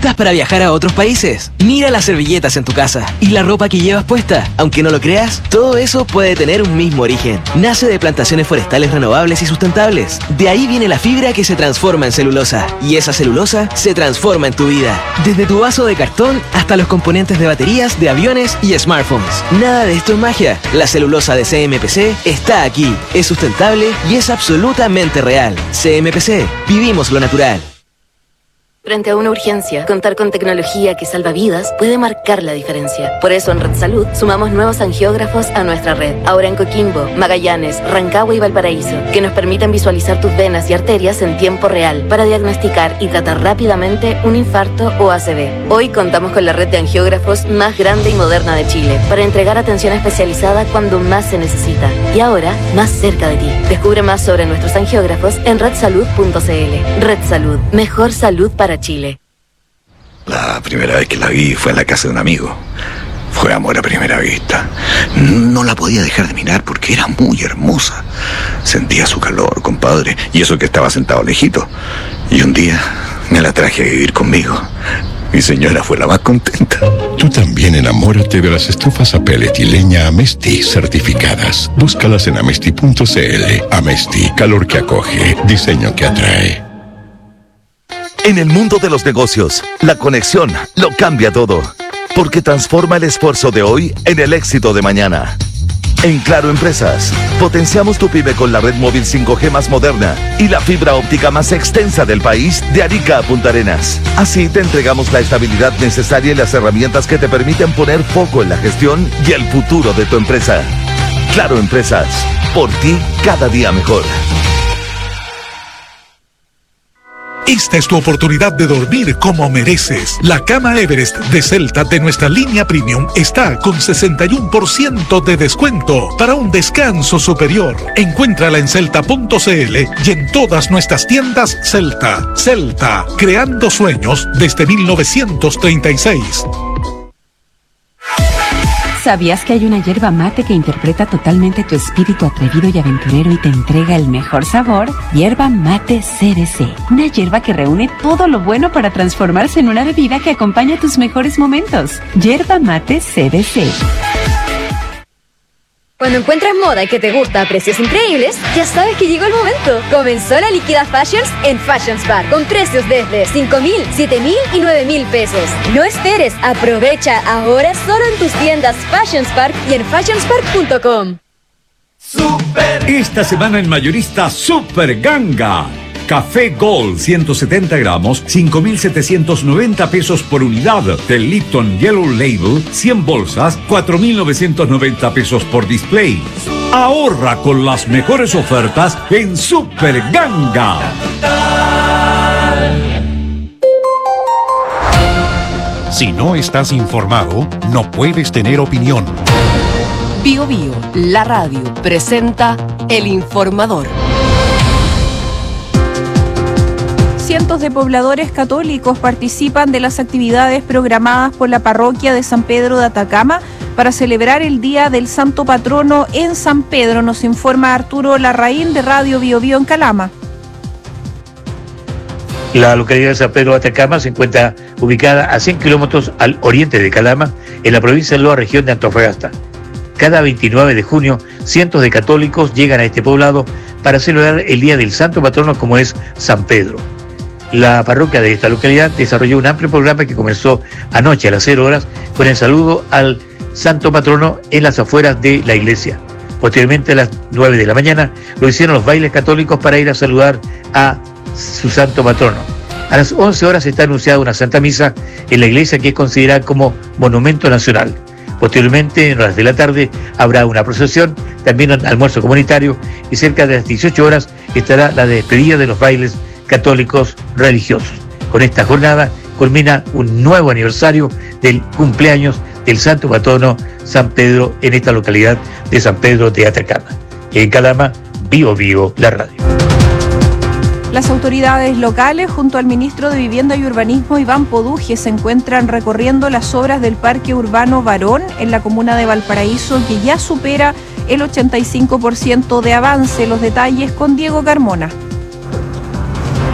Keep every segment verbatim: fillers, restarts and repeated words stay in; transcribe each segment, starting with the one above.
necesitas para viajar a otros países? Mira las servilletas en tu casa y la ropa que llevas puesta. Aunque no lo creas, todo eso puede tener un mismo origen. Nace de plantaciones forestales renovables y sustentables. De ahí viene la fibra que se transforma en celulosa. Y esa celulosa se transforma en tu vida. Desde tu vaso de cartón hasta los componentes de baterías, de aviones y smartphones. Nada de esto es magia. La celulosa de C M P C está aquí. Es sustentable y es absolutamente real. C M P C. Vivimos lo natural. Frente a una urgencia, contar con tecnología que salva vidas puede marcar la diferencia. Por eso en Red Salud sumamos nuevos angiógrafos a nuestra red. Ahora en Coquimbo, Magallanes, Rancagua y Valparaíso, que nos permiten visualizar tus venas y arterias en tiempo real para diagnosticar y tratar rápidamente un infarto o A C V. Hoy contamos con la red de angiógrafos más grande y moderna de Chile para entregar atención especializada cuando más se necesita. Y ahora, más cerca de ti. Descubre más sobre nuestros angiógrafos en red salud punto c l. Red Salud. Mejor salud para Chile. La primera vez que la vi fue en la casa de un amigo. Fue amor a primera vista. No la podía dejar de mirar porque era muy hermosa. Sentía su calor, compadre, y eso que estaba sentado lejito. Y un día me la traje a vivir conmigo. Mi señora fue la más contenta. Tú también enamórate de las estufas a pellet y leña Amesti certificadas. Búscalas en amesti punto c l. Amesti, calor que acoge, diseño que atrae. En el mundo de los negocios, la conexión lo cambia todo, porque transforma el esfuerzo de hoy en el éxito de mañana. En Claro Empresas, potenciamos tu pyme con la red móvil cinco G más moderna y la fibra óptica más extensa del país de Arica a Punta Arenas. Así te entregamos la estabilidad necesaria y las herramientas que te permiten poner foco en la gestión y el futuro de tu empresa. Claro Empresas, por ti cada día mejor. Esta es tu oportunidad de dormir como mereces. La cama Everest de Celta de nuestra línea Premium está con sesenta y uno por ciento de descuento para un descanso superior. Encuéntrala en celta punto c l y en todas nuestras tiendas Celta. Celta, creando sueños desde mil novecientos treinta y seis. ¿Sabías que hay una yerba mate que interpreta totalmente tu espíritu atrevido y aventurero y te entrega el mejor sabor? Yerba Mate C B C. Una yerba que reúne todo lo bueno para transformarse en una bebida que acompaña tus mejores momentos. Yerba Mate C B C. Cuando encuentras moda y que te gusta a precios increíbles, ya sabes que llegó el momento. Comenzó la Liquida Fashions en Fashions Park, con precios desde cinco mil, siete mil y nueve mil pesos. No esperes, aprovecha ahora solo en tus tiendas Fashions Park y en fashions park punto com. Super. Esta semana en mayorista Super Ganga. Café Gold ciento setenta gramos, cinco mil setecientos noventa pesos por unidad. Del Lipton Yellow Label, cien bolsas, cuatro mil novecientos noventa pesos por display. Ahorra con las mejores ofertas en Super Ganga. Si no estás informado, no puedes tener opinión. Bio Bio, la radio, presenta El Informador. Cientos de pobladores católicos participan de las actividades programadas por la parroquia de San Pedro de Atacama para celebrar el Día del Santo Patrono en San Pedro. Nos informa Arturo Larraín de Radio Bio Bio en Calama. La localidad de San Pedro de Atacama se encuentra ubicada a cien kilómetros al oriente de Calama, en la provincia de Loa, región de Antofagasta. Cada veintinueve de junio, cientos de católicos llegan a este poblado para celebrar el Día del Santo Patrono, como es San Pedro. La parroquia de esta localidad desarrolló un amplio programa que comenzó anoche a las cero horas con el saludo al Santo Patrono en las afueras de la iglesia. Posteriormente, a las nueve de la mañana, lo hicieron los bailes católicos para ir a saludar a su Santo Patrono. A las once horas está anunciada una Santa Misa en la iglesia, que es considerada como monumento nacional. Posteriormente, en horas de la tarde, habrá una procesión, también un almuerzo comunitario, y cerca de las dieciocho horas estará la despedida de los bailes católicos religiosos. Con esta jornada culmina un nuevo aniversario del cumpleaños del Santo Patrono San Pedro en esta localidad de San Pedro de Atacama. En Calama, Bio Bio, la radio. Las autoridades locales, junto al ministro de Vivienda y Urbanismo, Iván Poduje, se encuentran recorriendo las obras del Parque Urbano Barón en la comuna de Valparaíso, que ya supera el ochenta y cinco por ciento de avance. Los detalles con Diego Carmona.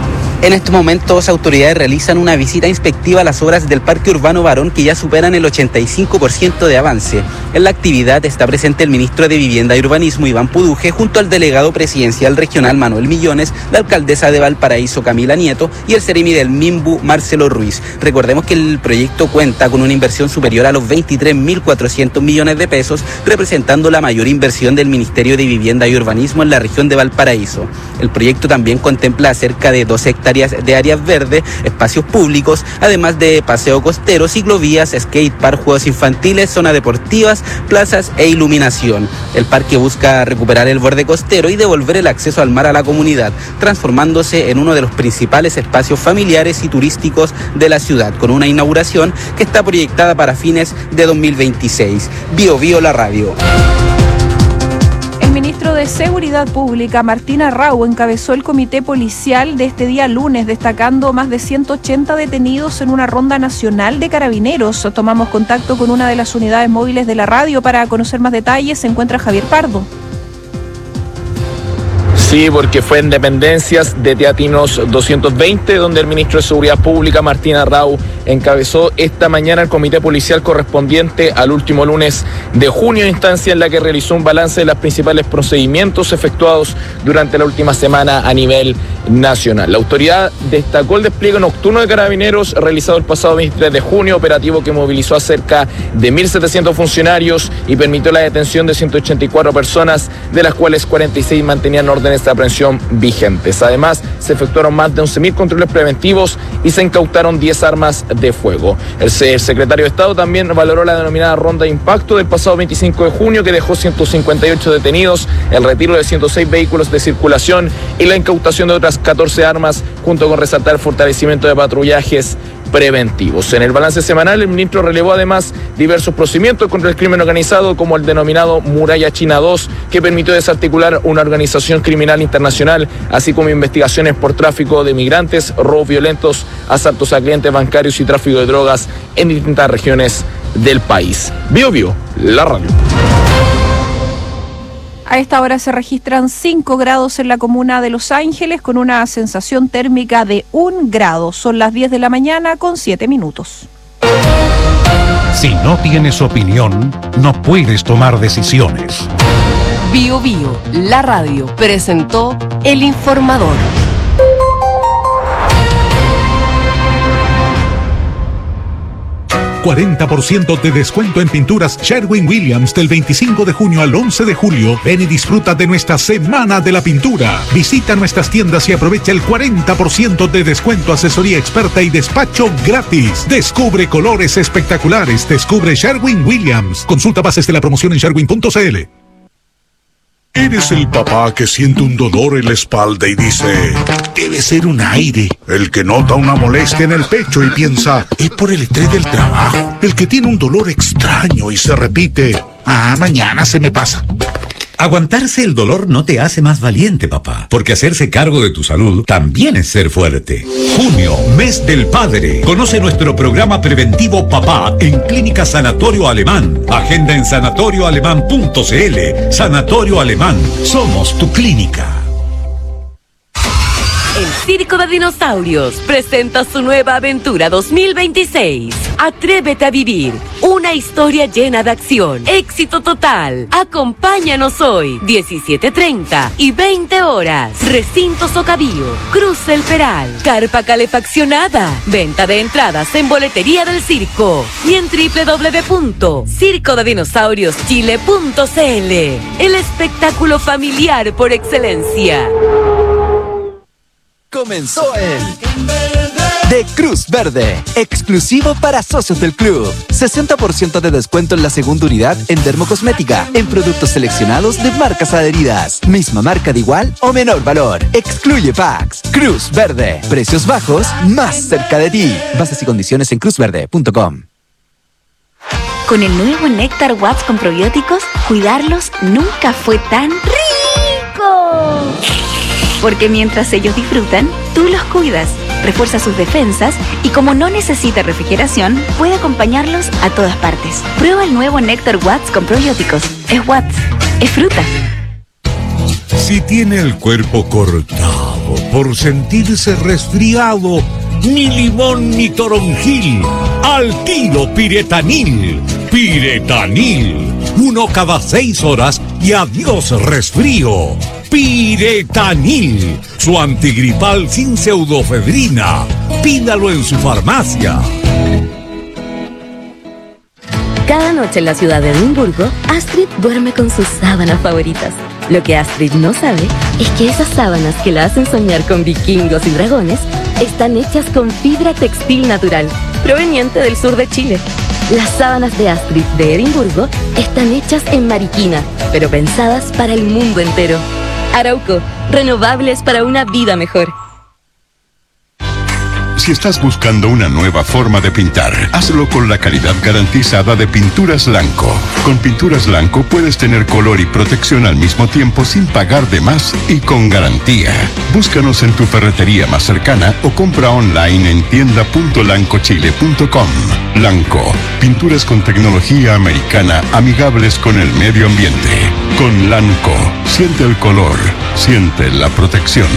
En estos momentos, autoridades realizan una visita inspectiva a las obras del Parque Urbano Barón, que ya superan el ochenta y cinco por ciento de avance. En la actividad está presente el ministro de Vivienda y Urbanismo, Iván Puduje, junto al delegado presidencial regional, Manuel Millones, la alcaldesa de Valparaíso, Camila Nieto, y el seremi del Minbu, Marcelo Ruiz. Recordemos que el proyecto cuenta con una inversión superior a los veintitrés mil cuatrocientos millones de pesos, representando la mayor inversión del Ministerio de Vivienda y Urbanismo en la región de Valparaíso. El proyecto también contempla cerca de dos hectáreas de áreas verdes, espacios públicos, además de paseo costero, ciclovías, skate park, juegos infantiles, zonas deportivas, plazas e iluminación. El parque busca recuperar el borde costero y devolver el acceso al mar a la comunidad, transformándose en uno de los principales espacios familiares y turísticos de la ciudad, con una inauguración que está proyectada para fines de dos mil veintiséis. Bio Bio la radio. El ministro de Seguridad Pública, Martín Arrau, encabezó el comité policial de este día lunes, destacando más de ciento ochenta detenidos en una ronda nacional de carabineros. Tomamos contacto con una de las unidades móviles de la radio para conocer más detalles. Se encuentra Javier Pardo. Sí, porque fue en dependencias de Teatinos doscientos veinte, donde el ministro de Seguridad Pública, Martín Arrau, encabezó esta mañana el comité policial correspondiente al último lunes de junio, instancia en la que realizó un balance de los principales procedimientos efectuados durante la última semana a nivel nacional. La autoridad destacó el despliegue nocturno de carabineros realizado el pasado veintitrés de junio, operativo que movilizó a cerca de mil setecientos funcionarios y permitió la detención de ciento ochenta y cuatro personas, de las cuales cuarenta y seis mantenían órdenes de aprehensión vigentes. Además, se efectuaron más de once mil controles preventivos y se incautaron diez armas de fuego. El secretario de Estado también valoró la denominada ronda de impacto del pasado veinticinco de junio, que dejó ciento cincuenta y ocho detenidos, el retiro de ciento seis vehículos de circulación y la incautación de otras catorce armas, junto con resaltar el fortalecimiento de patrullajes preventivos. En el balance semanal, el ministro relevó además diversos procedimientos contra el crimen organizado, como el denominado Muralla China dos, que permitió desarticular una organización criminal internacional, así como investigaciones por tráfico de migrantes, robos violentos, asaltos a clientes bancarios y tráfico de drogas en distintas regiones del país. Bio Bio, la radio. A esta hora se registran cinco grados en la comuna de Los Ángeles, con una sensación térmica de un grado. Son las diez de la mañana con siete minutos. Si no tienes opinión, no puedes tomar decisiones. Bio Bio, la radio, presentó El Informador. cuarenta por ciento de descuento en pinturas Sherwin-Williams del veinticinco de junio al once de julio. Ven y disfruta de nuestra Semana de la Pintura. Visita nuestras tiendas y aprovecha el cuarenta por ciento de descuento, asesoría experta y despacho gratis. Descubre colores espectaculares. Descubre Sherwin-Williams. Consulta bases de la promoción en sherwin punto c l. ¿Eres el papá que siente un dolor en la espalda y dice, debe ser un aire? El que nota una molestia en el pecho y piensa, es por el estrés del trabajo. El que tiene un dolor extraño y se repite, ah, mañana se me pasa. Aguantarse el dolor no te hace más valiente, papá, porque hacerse cargo de tu salud también es ser fuerte. Junio, mes del padre. Conoce nuestro programa preventivo Papá en Clínica Sanatorio Alemán. Agenda en sanatorio alemán punto c l. Sanatorio Alemán, somos tu clínica. El Circo de Dinosaurios presenta su nueva aventura dos mil veintiséis. Atrévete a vivir una historia llena de acción, éxito total. Acompáñanos hoy, diecisiete treinta y veinte horas. Recinto Socavio, Cruz El Peral, carpa calefaccionada. Venta de entradas en boletería del circo y en doble u doble u doble u punto circo de dinosaurios chile punto c l. El espectáculo familiar por excelencia. Comenzó el de Cruz Verde, exclusivo para socios del club. sesenta por ciento de descuento en la segunda unidad en dermocosmética, en productos seleccionados de marcas adheridas. Misma marca de igual o menor valor. Excluye packs. Cruz Verde, precios bajos más cerca de ti. Bases y condiciones en cruz verde punto com. Con el nuevo Néctar Watts con probióticos, cuidarlos nunca fue tan rico. Porque mientras ellos disfrutan, tú los cuidas, refuerza sus defensas y como no necesita refrigeración, puede acompañarlos a todas partes. Prueba el nuevo Néctar Watts con probióticos. Es Watts, es fruta. Si tiene el cuerpo cortado médico por sentirse resfriado, ni limón ni toronjil. Al tiro Piretanil. Piretanil. Uno cada seis horas y adiós resfrío. Piretanil. Su antigripal sin pseudofedrina. Pídalo en su farmacia. Cada noche en la ciudad de Edimburgo, Astrid duerme con sus sábanas favoritas. Lo que Astrid no sabe es que esas sábanas que la hacen soñar con vikingos y dragones están hechas con fibra textil natural, proveniente del sur de Chile. Las sábanas de Astrid de Edimburgo están hechas en Mariquina, pero pensadas para el mundo entero. Arauco, renovables para una vida mejor. Si estás buscando una nueva forma de pintar, hazlo con la calidad garantizada de Pinturas Lanco. Con Pinturas Lanco puedes tener color y protección al mismo tiempo sin pagar de más y con garantía. Búscanos en tu ferretería más cercana o compra online en tienda punto lanco chile punto com. Lanco, pinturas con tecnología americana amigables con el medio ambiente. Con Lanco, siente el color, siente la protección.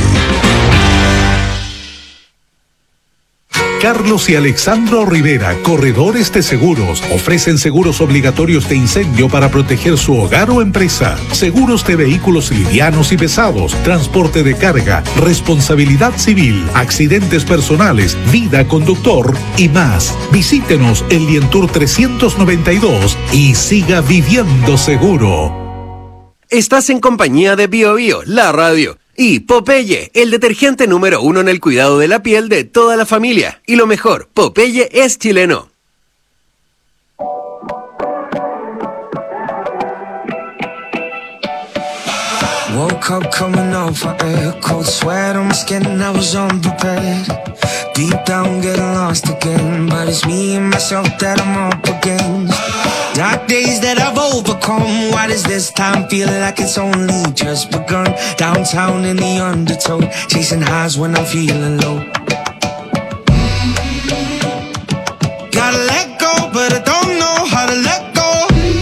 Carlos y Alexandro Rivera, corredores de seguros, ofrecen seguros obligatorios de incendio para proteger su hogar o empresa, seguros de vehículos livianos y pesados, transporte de carga, responsabilidad civil, accidentes personales, vida conductor y más. Visítenos en Lientour trescientos noventa y dos y siga viviendo seguro. Estás en compañía de Bio Bio, la radio. Y Popeye, el detergente número uno en el cuidado de la piel de toda la familia. Y lo mejor, Popeye es chileno. Woke up coming off a air, cold sweat on my skin, I was unprepared. Deep down getting lost again, but it's me and myself that I'm up against. Dark days that I've overcome, why does this time feel like it's only just begun? Downtown in the undertow, chasing highs when I'm feeling low. Gotta let go, but I don't know how to let go.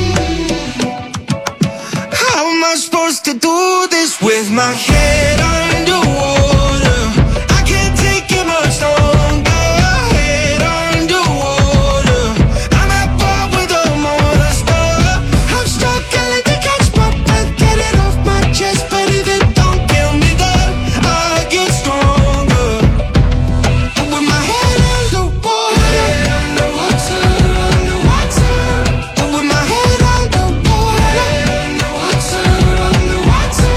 How am I supposed to do this with my head underwater? I can't take it much longer. Head underwater, I'm at war with a monster. I'm struggling to catch my breath, get it off my chest, but if it don't kill me, then I get stronger. With my head underwater, head underwater, underwater. With my head underwater, underwater, underwater.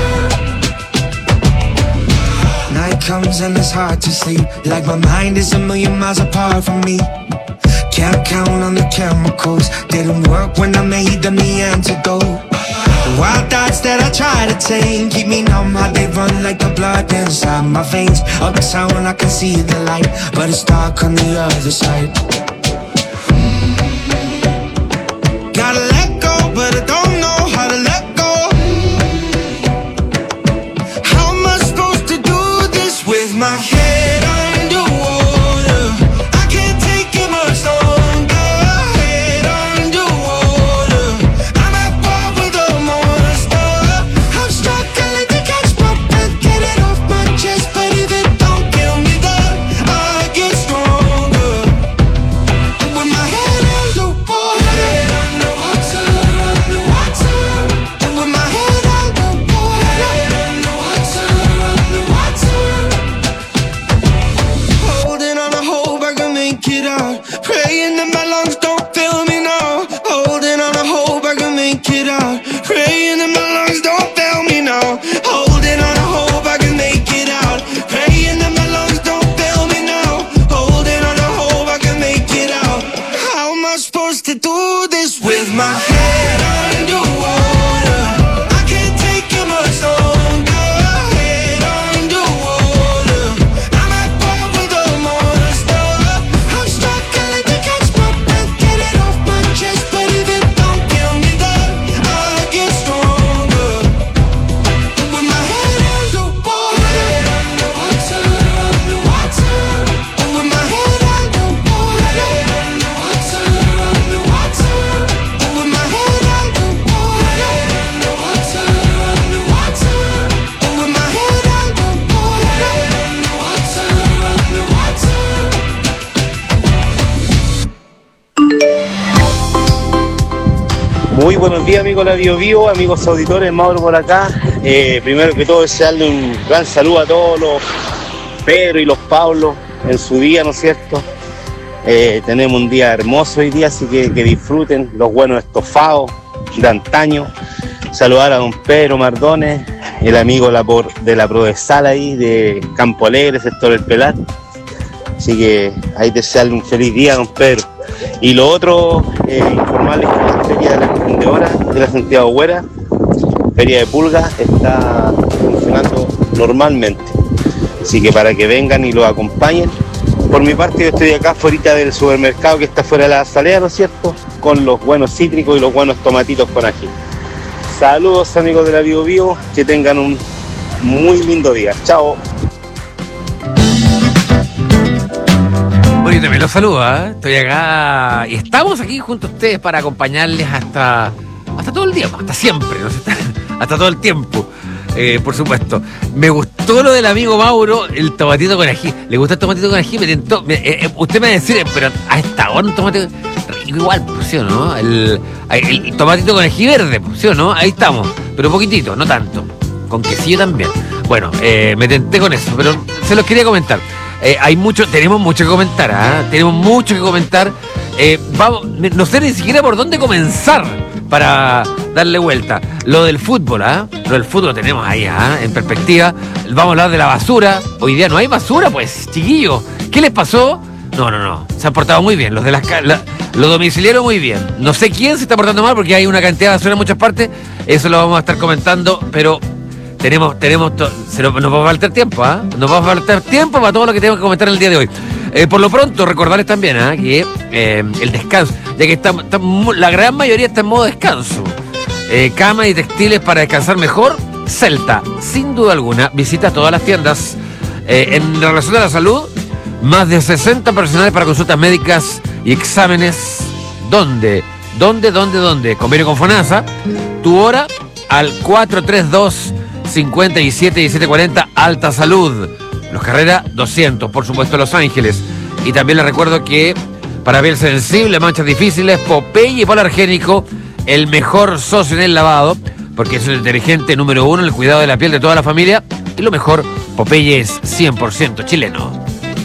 Night comes and it's hard to sleep, like my mind is a million miles apart from me. Can't count on the chemicals, didn't work when I made them the antidote. The wild thoughts that I try to tame keep me numb, how they run like the blood inside my veins. Uptown I can see the light, but it's dark on the other side. Gotta let go, but I don't know how to let go. How am I supposed to do this with my head underwater? I can't take it much longer. Head underwater, I'm at war with a monster. I'm struggling to catch my breath, get it off my chest, but if it don't kill me, then I get stronger. With my head underwater, head underwater, underwater. With my head underwater, head underwater, underwater. Holding on a hope I can make it out, praying that my lungs don't fail me now. Holding on a hope I can make it out, praying that my lungs don't fail me now. Holding on a hope I can make it out, praying that my lungs don't fail me now. Holding on a hope I can make it out. How am I supposed to do this with my head underwater? I can't take it much longer. Head underwater, I'm at war with a monster. I'm struggling to catch my breath, Muy buenos días, amigos de la Bio Bio, amigos auditores, Mauro por acá. Eh, primero que todo, desearle un gran saludo a todos los Pedro y los Pablos en su día, ¿no es cierto? Eh, tenemos un día hermoso hoy día, así que que disfruten los buenos estofados de antaño. Saludar a don Pedro Mardones, el amigo de la, por, de la Prodesal ahí, de Campo Alegre, sector El Pelar. Así que ahí desearle un feliz día, don Pedro. Y lo otro, eh, informarles que la Feria de la Emprendedora de la Santiago Güera, Feria de Pulga, está funcionando normalmente. Así que para que vengan y lo acompañen. Por mi parte, yo estoy acá fuera del supermercado que está fuera de la Azalea, ¿no es cierto? Con los buenos cítricos y los buenos tomatitos con ají. Saludos, amigos de la Bio Bio, que tengan un muy lindo día. Chao. Bueno, yo también los saludo, ¿eh? Estoy acá y estamos aquí junto a ustedes para acompañarles hasta, hasta todo el día, hasta siempre, ¿no? hasta, hasta todo el tiempo. Eh, por supuesto. Me gustó lo del amigo Mauro, el tomatito con ají. ¿Le gusta el tomatito con ají? Me tentó. Me, eh, usted me va a decir, pero a esta hora un tomate rico igual, ¿sí o no? El, el, el tomatito con ají verde, ¿sí o no? Ahí estamos. Pero poquitito, no tanto. Con quesillo también. Bueno, eh, me tenté con eso, pero se los quería comentar. Eh, hay mucho, tenemos mucho que comentar, ¿eh? Tenemos mucho que comentar. Eh, vamos, no sé ni siquiera por dónde comenzar para darle vuelta. Lo del fútbol, ¿ah? ¿eh? Lo del fútbol tenemos ahí, ¿ah? ¿eh? En perspectiva. Vamos a hablar de la basura. Hoy día no hay basura, pues, chiquillos. ¿Qué les pasó? No, no, no. Se han portado muy bien. Los de las la, los domiciliarios muy bien. No sé quién se está portando mal porque hay una cantidad de basura en muchas partes. Eso lo vamos a estar comentando, pero tenemos, tenemos, to- se nos, nos va a faltar tiempo, ¿ah? ¿eh? Nos va a faltar tiempo para todo lo que tenemos que comentar el día de hoy. Eh, por lo pronto, recordarles también ¿eh? que eh, el descanso, ya que está, está, la gran mayoría está en modo descanso. Eh, cama y textiles para descansar mejor, Celta, sin duda alguna. Visita todas las tiendas. Eh, en relación a la salud, más de sesenta profesionales para consultas médicas y exámenes. ¿Dónde? ¿Dónde, dónde, dónde? Convenio con FONASA. Tu hora al cuatro tres dos, cinco siete, diecisiete cuarenta, Alta Salud. Los Carrera doscientos, por supuesto, Los Ángeles. Y también les recuerdo que para piel sensible, manchas difíciles, Popeye Polargénico, el mejor socio en el lavado, porque es el detergente número uno en el cuidado de la piel de toda la familia. Y lo mejor, Popeye es cien por ciento chileno.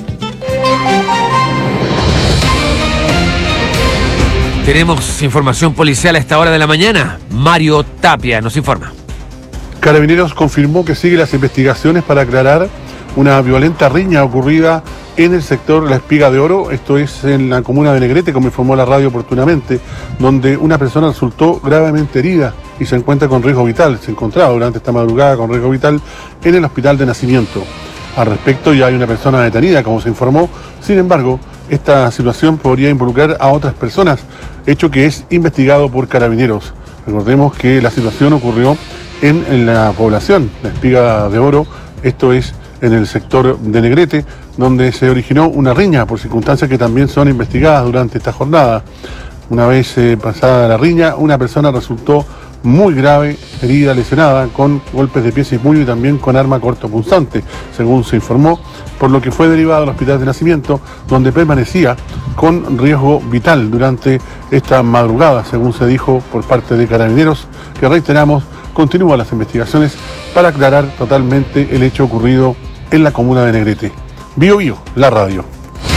Tenemos información policial a esta hora de la mañana. Mario Tapia nos informa. Carabineros confirmó que sigue las investigaciones para aclarar una violenta riña ocurrida en el sector La Espiga de Oro, esto es en la comuna de Negrete, como informó la radio oportunamente, donde una persona resultó gravemente herida y se encuentra con riesgo vital. Se encontraba durante esta madrugada con riesgo vital en el hospital de Nacimiento. Al respecto ya hay una persona detenida, como se informó. Sin embargo, esta situación podría involucrar a otras personas, hecho que es investigado por Carabineros. Recordemos que la situación ocurrió en, en la población La Espiga de Oro, esto es en el sector de Negrete, donde se originó una riña por circunstancias que también son investigadas durante esta jornada. Una vez eh, pasada la riña, una persona resultó muy grave, herida, lesionada, con golpes de pies y puño y también con arma cortopunzante, según se informó, por lo que fue derivado al hospital de Nacimiento, donde permanecía con riesgo vital durante esta madrugada, según se dijo por parte de Carabineros, que reiteramos, continúan las investigaciones para aclarar totalmente el hecho ocurrido en la comuna de Negrete. Bio Bio, la radio.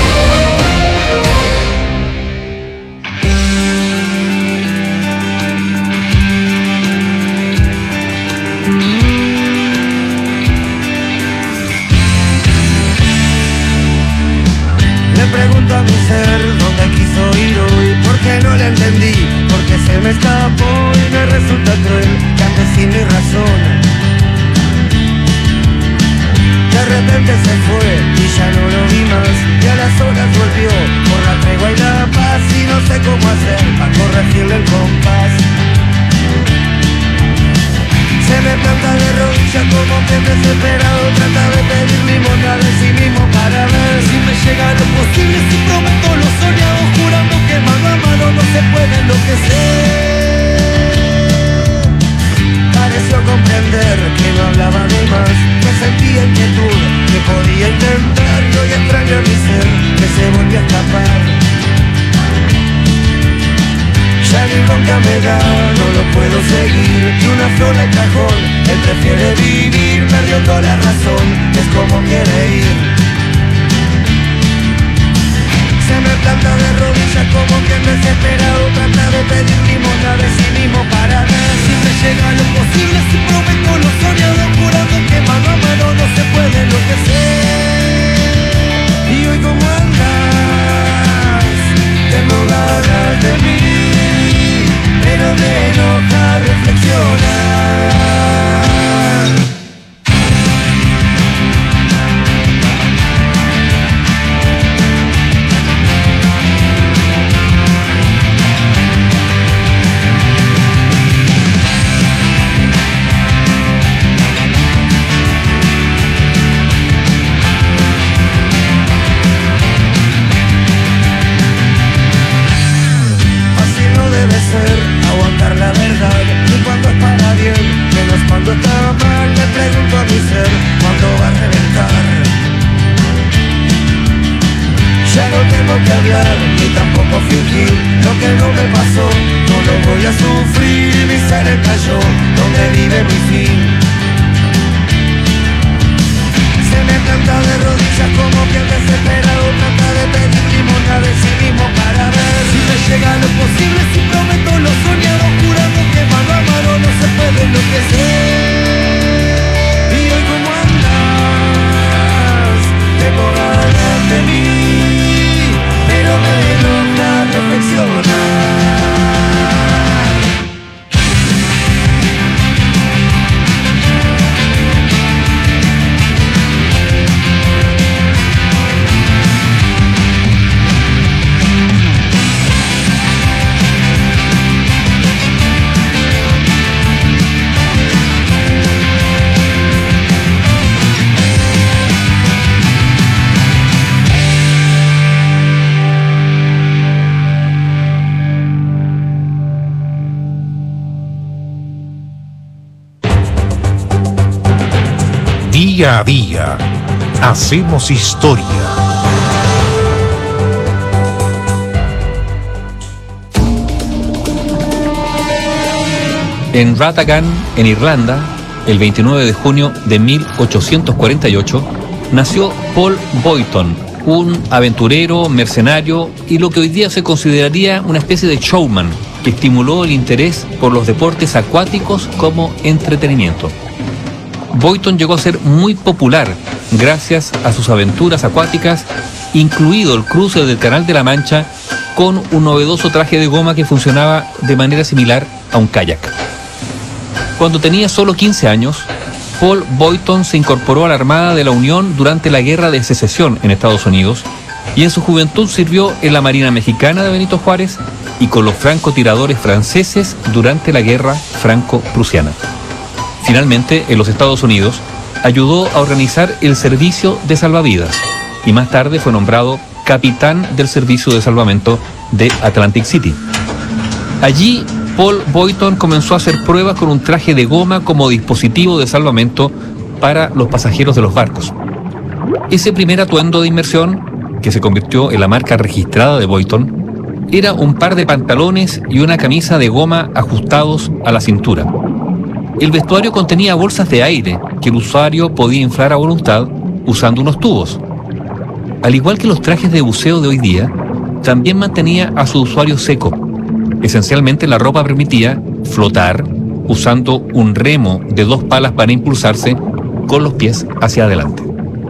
Le pregunto a mi ser dónde quiso ir hoy, porque no le entendí, porque se me escapó y me resulta cruel que ande sin mi razón. De repente se fue y ya no lo vi más. bronca me da, no lo puedo seguir. Y una flor de cajón, él prefiere vivir, perdiendo la razón, es como quiere ir. Se me planta de rodillas como quien desesperado trata de pedir limosna de sí mismo para ver si me llega lo posible, si prometo lo soñado, jurando que mano a mano no se puede enloquecer. Y hoy como andas, tengo ganas de mí, pero me enoja reflexionar. Aguantar la verdad, ni cuando es para bien, menos cuando está mal. Me pregunto a mi ser, ¿cuándo va a reventar? Ya no tengo que hablar, ni tampoco fingir. Lo que no me pasó, no lo voy a sufrir. Mi ser cayó, donde vive mi fin. Se me planta de rodillas como quien desesperado trata de pedir limosna de sí mismo para ver si me llega lo posible, si prometo lo soñado, jurando que mano a mano no se puede enloquecer. Y hoy como andas, tengo ganas de mí, pero me enoja reflexionar. Día a día, hacemos historia. En Ratagan, en Irlanda, el veintinueve de junio de mil ochocientos cuarenta y ocho, nació Paul Boyton, un aventurero, mercenario y lo que hoy día se consideraría una especie de showman que estimuló el interés por los deportes acuáticos como entretenimiento. Boyton llegó a ser muy popular gracias a sus aventuras acuáticas, incluido el cruce del Canal de la Mancha con un novedoso traje de goma que funcionaba de manera similar a un kayak. Cuando tenía solo quince años, Paul Boyton se incorporó a la Armada de la Unión durante la Guerra de Secesión en Estados Unidos y en su juventud sirvió en la Marina Mexicana de Benito Juárez y con los francotiradores franceses durante la Guerra Franco-Prusiana. Finalmente, en los Estados Unidos, ayudó a organizar el servicio de salvavidas y más tarde fue nombrado capitán del servicio de salvamento de Atlantic City. Allí, Paul Boyton comenzó a hacer pruebas con un traje de goma como dispositivo de salvamento para los pasajeros de los barcos. Ese primer atuendo de inmersión, que se convirtió en la marca registrada de Boyton, era un par de pantalones y una camisa de goma ajustados a la cintura. El vestuario contenía bolsas de aire que el usuario podía inflar a voluntad usando unos tubos. Al igual que los trajes de buceo de hoy día, también mantenía a su usuario seco. Esencialmente la ropa permitía flotar usando un remo de dos palas para impulsarse con los pies hacia adelante.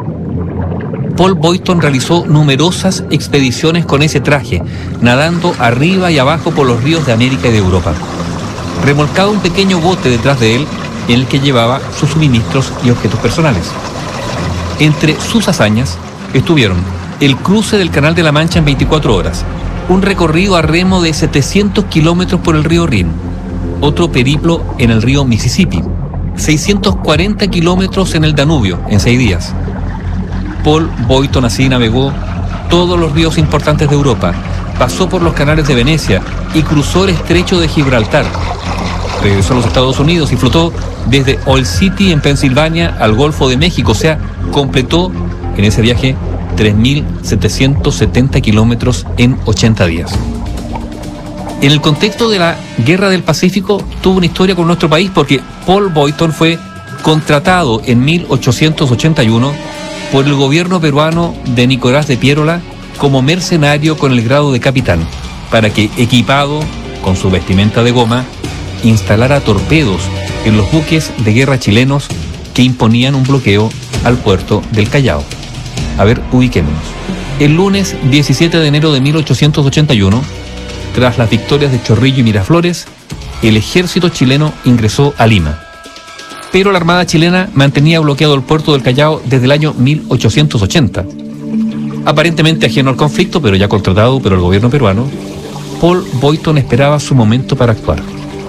Paul Boyton realizó numerosas expediciones con ese traje, nadando arriba y abajo por los ríos de América y de Europa. Remolcaba un pequeño bote detrás de él en el que llevaba sus suministros y objetos personales. Entre sus hazañas estuvieron el cruce del Canal de la Mancha en veinticuatro horas, un recorrido a remo de setecientos kilómetros por el río Rin, otro periplo en el río Mississippi, seiscientos cuarenta kilómetros en el Danubio en seis días. Paul Boyton así navegó todos los ríos importantes de Europa, pasó por los canales de Venecia y cruzó el estrecho de Gibraltar. Regresó a los Estados Unidos y flotó desde Oil City en Pensilvania al Golfo de México, o sea, completó en ese viaje tres mil setecientos setenta kilómetros en ochenta días. En el contexto de la Guerra del Pacífico tuvo una historia con nuestro país porque Paul Boyton fue contratado en mil ochocientos ochenta y uno por el gobierno peruano de Nicolás de Piérola como mercenario con el grado de capitán, para que, equipado con su vestimenta de goma, instalara torpedos en los buques de guerra chilenos que imponían un bloqueo al puerto del Callao. A ver, ubiquémonos. El lunes diecisiete de enero de mil ochocientos ochenta y uno, tras las victorias de Chorrillo y Miraflores, el ejército chileno ingresó a Lima. Pero la Armada chilena mantenía bloqueado el puerto del Callao desde el año mil ochocientos ochenta. Aparentemente ajeno al conflicto, pero ya contratado por el gobierno peruano, Paul Boyton esperaba su momento para actuar.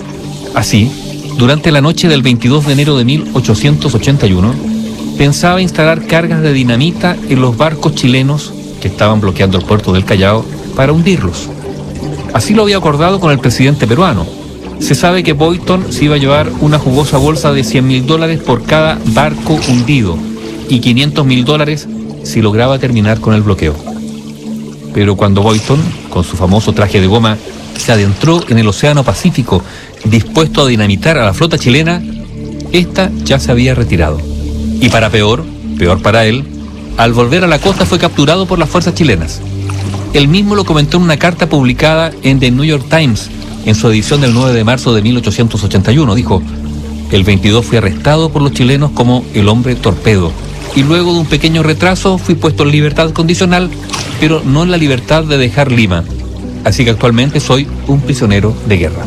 Así, durante la noche del veintidós de enero de mil ochocientos ochenta y uno, pensaba instalar cargas de dinamita en los barcos chilenos que estaban bloqueando el puerto del Callao para hundirlos. Así lo había acordado con el presidente peruano. Se sabe que Boyton se iba a llevar una jugosa bolsa de cien mil dólares por cada barco hundido y quinientos mil dólares si lograba terminar con el bloqueo. Pero cuando Boyton, con su famoso traje de goma, se adentró en el Océano Pacífico dispuesto a dinamitar a la flota chilena, esta ya se había retirado. Y para peor, peor para él, al volver a la costa fue capturado por las fuerzas chilenas. Él mismo lo comentó en una carta publicada en The New York Times, en su edición del nueve de marzo de mil ochocientos ochenta y uno. Dijo: el veintidós fui arrestado por los chilenos como el hombre torpedo, y luego de un pequeño retraso fui puesto en libertad condicional, pero no en la libertad de dejar Lima. Así que actualmente soy un prisionero de guerra.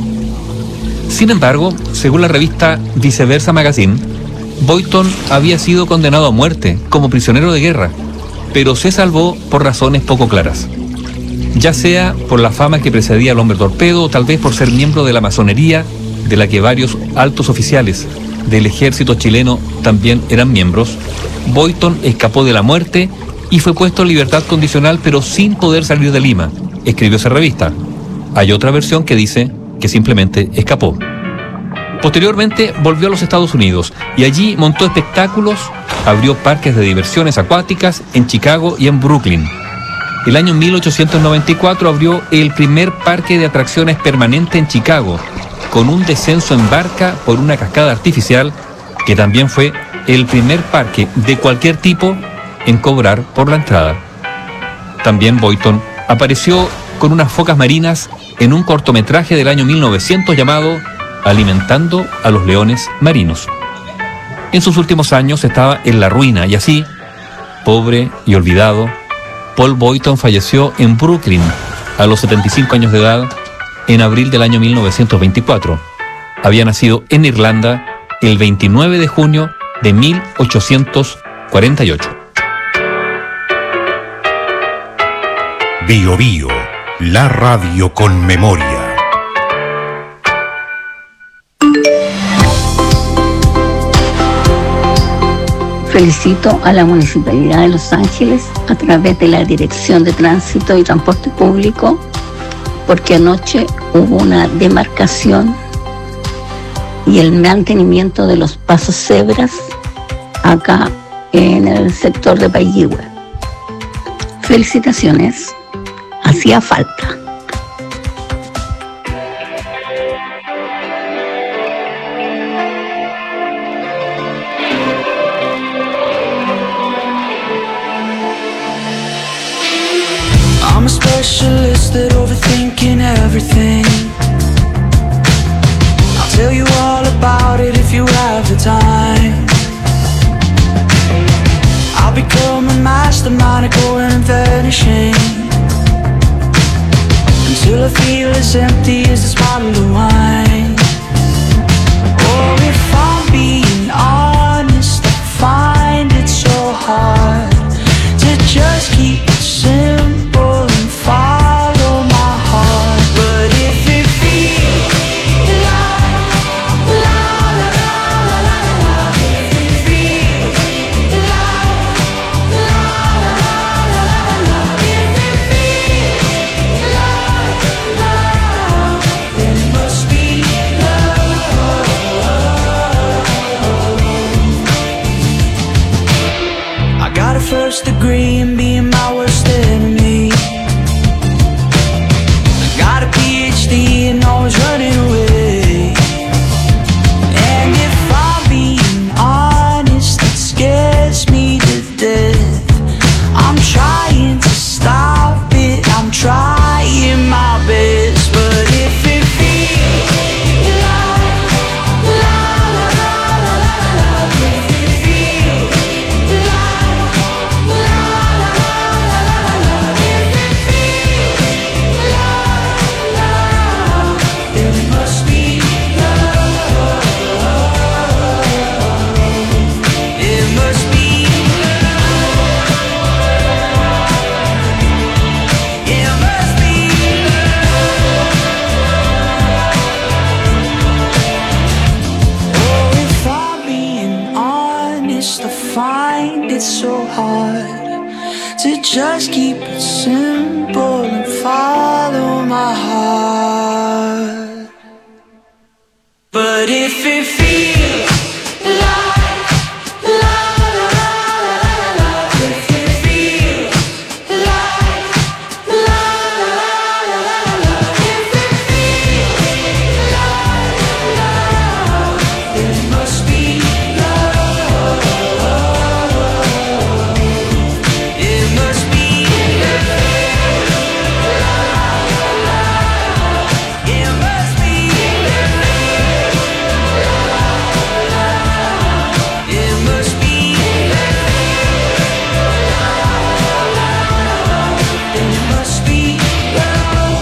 Sin embargo, según la revista Viceversa Magazine, Boyton había sido condenado a muerte como prisionero de guerra, pero se salvó por razones poco claras. Ya sea por la fama que precedía al hombre torpedo o tal vez por ser miembro de la masonería, de la que varios altos oficiales del ejército chileno también eran miembros, Boyton escapó de la muerte y fue puesto en libertad condicional pero sin poder salir de Lima, escribió esa revista. Hay otra versión que dice que simplemente escapó. Posteriormente volvió a los Estados Unidos y allí montó espectáculos, abrió parques de diversiones acuáticas en Chicago y en Brooklyn. El año mil ochocientos noventa y cuatro abrió el primer parque de atracciones permanente en Chicago, con un descenso en barca por una cascada artificial, que también fue el primer parque de cualquier tipo en cobrar por la entrada. También Boyton apareció con unas focas marinas en un cortometraje del año mil novecientos llamado Alimentando a los leones marinos. En sus últimos años estaba en la ruina y así, pobre y olvidado, Paul Boyton falleció en Brooklyn a los setenta y cinco años de edad en abril del año mil novecientos veinticuatro. Había nacido en Irlanda el veintinueve de junio de mil ochocientos cuarenta y ocho. Bio Bio, la radio con memoria. Felicito a la Municipalidad de Los Ángeles a través de la Dirección de Tránsito y Transporte Público, porque anoche hubo una demarcación y el mantenimiento de los pasos cebras acá en el sector de Paiguihue. Felicitaciones, hacía falta. I'm a specialist at overthinking everything. I'll tell you all about it if you have the time. I'll become a mastermind of going and vanishing until I feel as empty as this bottle of wine. Oh, if I'm being honest, I find it so hard to just keep it simple and follow my heart. But if it feels like la la la la la la, if it feels like la la la la la la, if it feels like la, then it must be Just keep it simple and follow my heart. But if it feels like la la la la la, if it feels like la la la la la, if it feels like love, it must be love. It must be love. It must be love. It must be love. It must be love.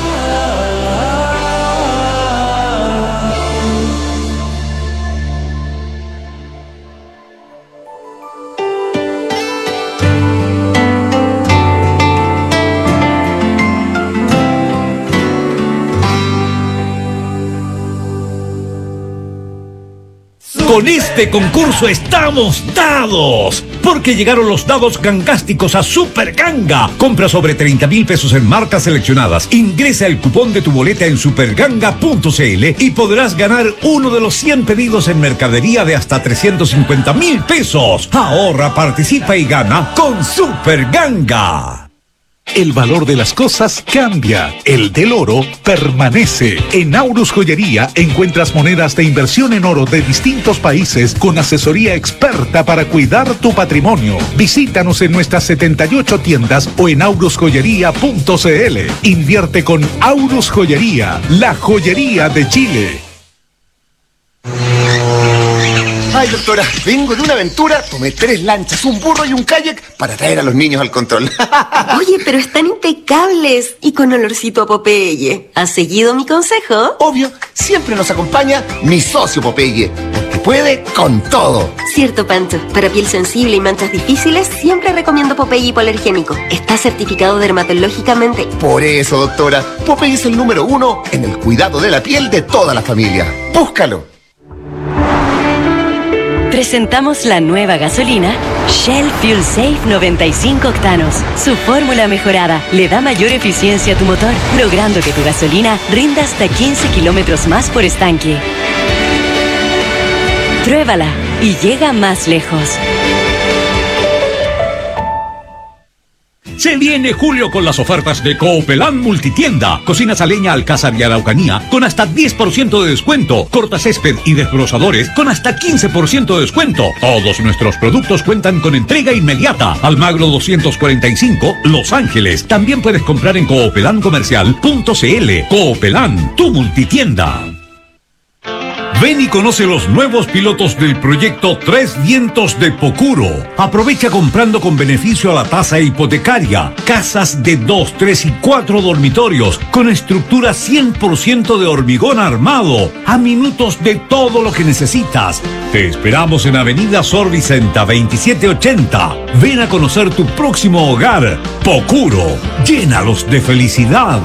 Con este concurso estamos dados, porque llegaron los dados gangásticos a Super Ganga. Compra sobre treinta mil pesos en marcas seleccionadas. Ingresa el cupón de tu boleta en superganga punto cl y podrás ganar uno de los cien pedidos en mercadería de hasta trescientos cincuenta mil pesos. Ahorra, participa y gana con Super Ganga. El valor de las cosas cambia, el del oro permanece. En Aurus Joyería encuentras monedas de inversión en oro de distintos países con asesoría experta para cuidar tu patrimonio. Visítanos en nuestras setenta y ocho tiendas o en aurus joyería punto cl. Invierte con Aurus Joyería, la joyería de Chile. Ay, doctora, vengo de una aventura, tomé tres lanchas, un burro y un kayak para traer a los niños al control. Oye, pero están impecables y con olorcito a Popeye. ¿Has seguido mi consejo? Obvio, siempre nos acompaña mi socio Popeye, porque puede con todo. Cierto, Pancho. Para piel sensible y manchas difíciles, siempre recomiendo Popeye hipoalergénico. Está certificado dermatológicamente. Por eso, doctora, Popeye es el número uno en el cuidado de la piel de toda la familia. Búscalo. Presentamos la nueva gasolina Shell Fuel Safe noventa y cinco octanos. Su fórmula mejorada le da mayor eficiencia a tu motor, logrando que tu gasolina rinda hasta quince kilómetros más por estanque. Pruébala y llega más lejos. Se viene julio con las ofertas de Coopelán Multitienda. Cocinas a leña Alcázar y Araucanía con hasta diez por ciento de descuento. Cortacésped y desbrozadores con hasta quince por ciento de descuento. Todos nuestros productos cuentan con entrega inmediata. Almagro doscientos cuarenta y cinco, Los Ángeles. También puedes comprar en coopelan comercial punto cl. Coopelán, tu multitienda. Ven y conoce los nuevos pilotos del proyecto Tres Vientos de Pocuro. Aprovecha comprando con beneficio a la tasa hipotecaria. Casas de dos, tres y cuatro dormitorios con estructura cien por ciento de hormigón armado. A minutos de todo lo que necesitas. Te esperamos en Avenida Sor Vicenta veintisiete ochenta. Ven a conocer tu próximo hogar. Pocuro. Llénalos de felicidad.